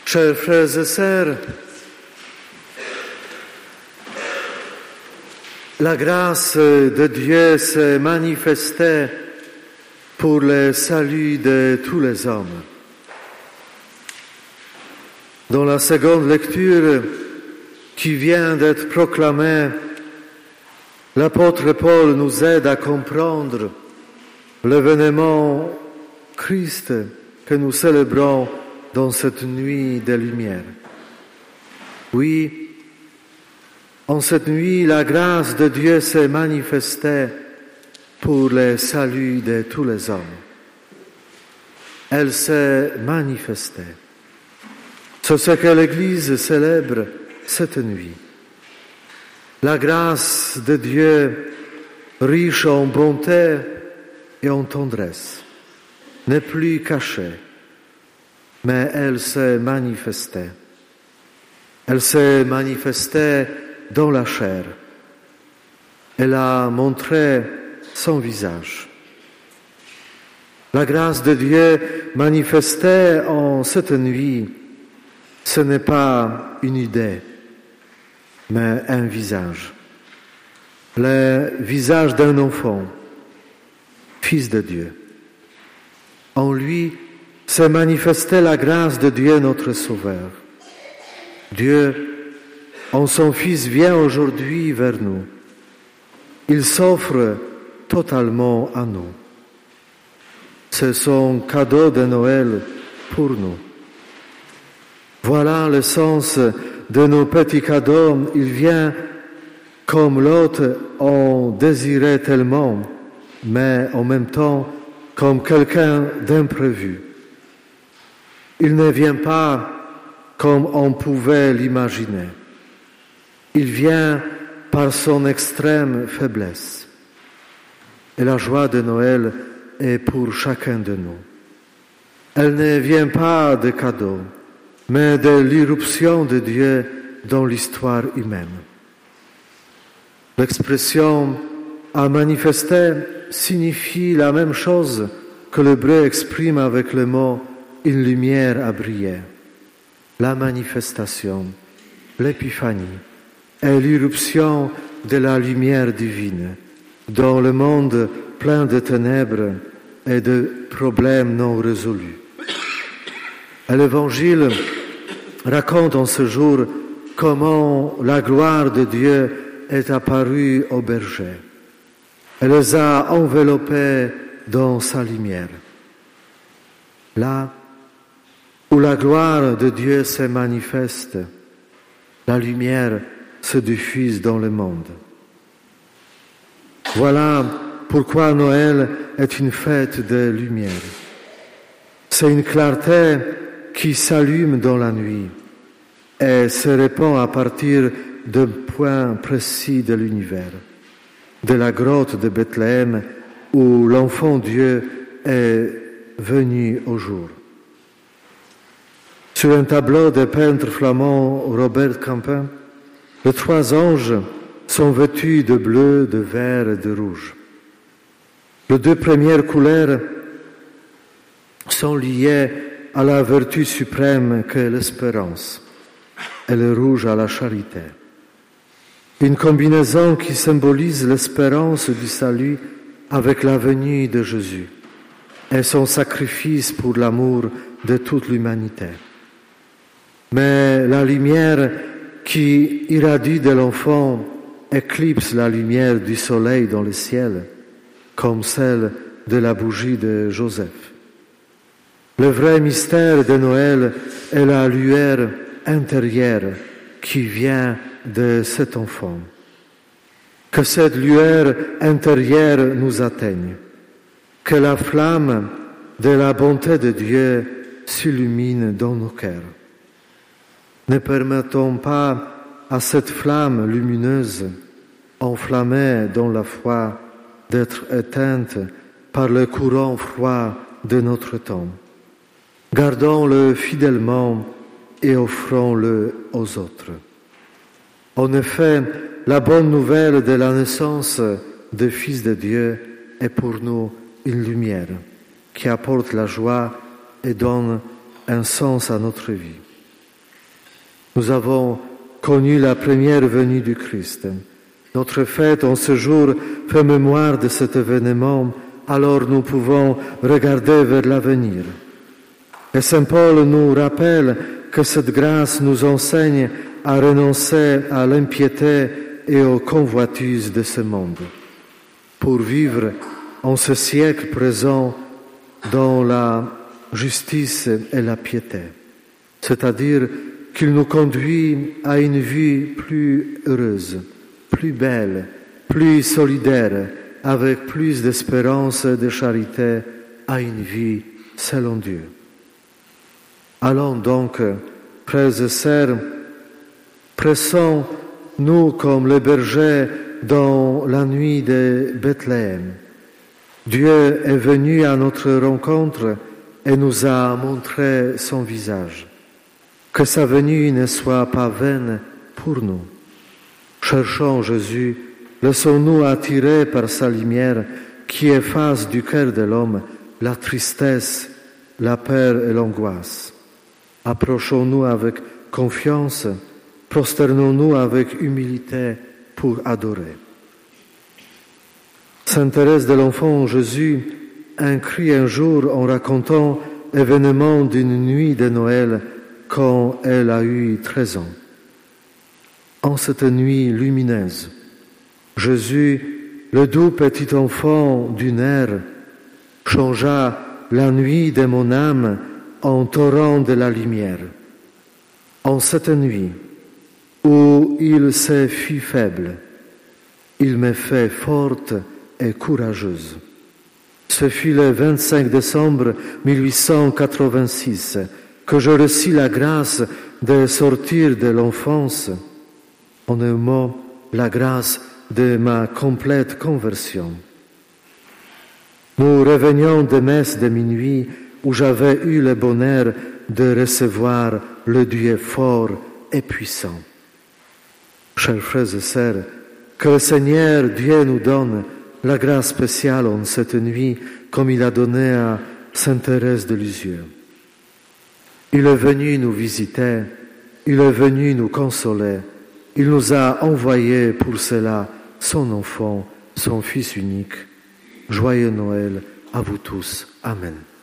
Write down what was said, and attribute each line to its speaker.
Speaker 1: Chers frères et sœurs, la grâce de Dieu s'est manifestée pour le salut de tous les hommes. Dans la seconde lecture qui vient d'être proclamée, l'apôtre Paul nous aide à comprendre l'événement Christ que nous célébrons dans cette nuit de lumière. Oui, en cette nuit, la grâce de Dieu s'est manifestée pour le salut de tous les hommes. Elle s'est manifestée. C'est ce que l'Église célèbre cette nuit. La grâce de Dieu, riche en bonté et en tendresse, n'est plus cachée, mais elle s'est manifestée. Elle s'est manifestée dans la chair. Elle a montré son visage. La grâce de Dieu manifestée en cette nuit, ce n'est pas une idée, mais un visage. Le visage d'un enfant, fils de Dieu. En lui s'est manifestée la grâce de Dieu notre Sauveur. Dieu, en son Fils, vient aujourd'hui vers nous. Il s'offre totalement à nous. C'est son cadeau de Noël pour nous. Voilà le sens de nos petits cadeaux. Il vient comme l'hôte en désirait tellement, mais en même temps comme quelqu'un d'imprévu. Il ne vient pas comme on pouvait l'imaginer. Il vient par son extrême faiblesse. Et la joie de Noël est pour chacun de nous. Elle ne vient pas de cadeaux, mais de l'irruption de Dieu dans l'histoire humaine. L'expression « à manifester » signifie la même chose que l'hébreu exprime avec le mot « une lumière a brillé ». La manifestation, l'épiphanie est l'irruption de la lumière divine dans le monde plein de ténèbres et de problèmes non résolus. Et l'Évangile raconte en ce jour comment la gloire de Dieu est apparue aux bergers. Elle les a enveloppés dans sa lumière. Là où la gloire de Dieu se manifeste, la lumière se diffuse dans le monde. Voilà pourquoi Noël est une fête de lumière. C'est une clarté qui s'allume dans la nuit et se répand à partir d'un point précis de l'univers, de la grotte de Bethléem où l'enfant Dieu est venu au jour. Sur un tableau de peintre flamand Robert Campin, les trois anges sont vêtus de bleu, de vert et de rouge. Les deux premières couleurs sont liées à la vertu suprême qu'est l'espérance, et le rouge à la charité. Une combinaison qui symbolise l'espérance du salut avec la venue de Jésus et son sacrifice pour l'amour de toute l'humanité. Mais la lumière qui irradie de l'enfant éclipse la lumière du soleil dans le ciel, comme celle de la bougie de Joseph. Le vrai mystère de Noël est la lueur intérieure qui vient de cet enfant. Que cette lueur intérieure nous atteigne, que la flamme de la bonté de Dieu s'illumine dans nos cœurs. Ne permettons pas à cette flamme lumineuse, enflammée dans la foi, d'être éteinte par le courant froid de notre temps. Gardons-le fidèlement et offrons-le aux autres. En effet, la bonne nouvelle de la naissance du Fils de Dieu est pour nous une lumière qui apporte la joie et donne un sens à notre vie. Nous avons connu la première venue du Christ. Notre fête en ce jour fait mémoire de cet événement, alors nous pouvons regarder vers l'avenir. Et Saint Paul nous rappelle que cette grâce nous enseigne à renoncer à l'impiété et aux convoitises de ce monde, pour vivre en ce siècle présent dans la justice et la piété, c'est-à-dire qu'il nous conduit à une vie plus heureuse, plus belle, plus solidaire, avec plus d'espérance et de charité, à une vie selon Dieu. Allons donc, frères et sœurs, pressons-nous comme les bergers dans la nuit de Bethléem. Dieu est venu à notre rencontre et nous a montré son visage. Que sa venue ne soit pas vaine pour nous. Cherchons Jésus, laissons-nous attirer par sa lumière qui efface du cœur de l'homme la tristesse, la peur et l'angoisse. Approchons-nous avec confiance, prosternons-nous avec humilité pour adorer. Sainte Thérèse de l'Enfant Jésus écrit un jour en racontant l'événement d'une nuit de Noël quand elle a eu 13 ans. En cette nuit lumineuse, Jésus, le doux petit enfant d'une ère, changea la nuit de mon âme en torrent de la lumière. En cette nuit où il se fit faible, il me fait forte et courageuse. Ce fut le 25 décembre 1886 que je reçus la grâce de sortir de l'enfance, en un mot, la grâce de ma complète conversion. Nous revenions de messe de minuit où j'avais eu le bonheur de recevoir le Dieu fort et puissant. Chers frères et sœurs, que le Seigneur Dieu nous donne la grâce spéciale en cette nuit, comme il a donné à Sainte Thérèse de Lisieux. Il est venu nous visiter, il est venu nous consoler, il nous a envoyé pour cela son enfant, son Fils unique. Joyeux Noël à vous tous. Amen.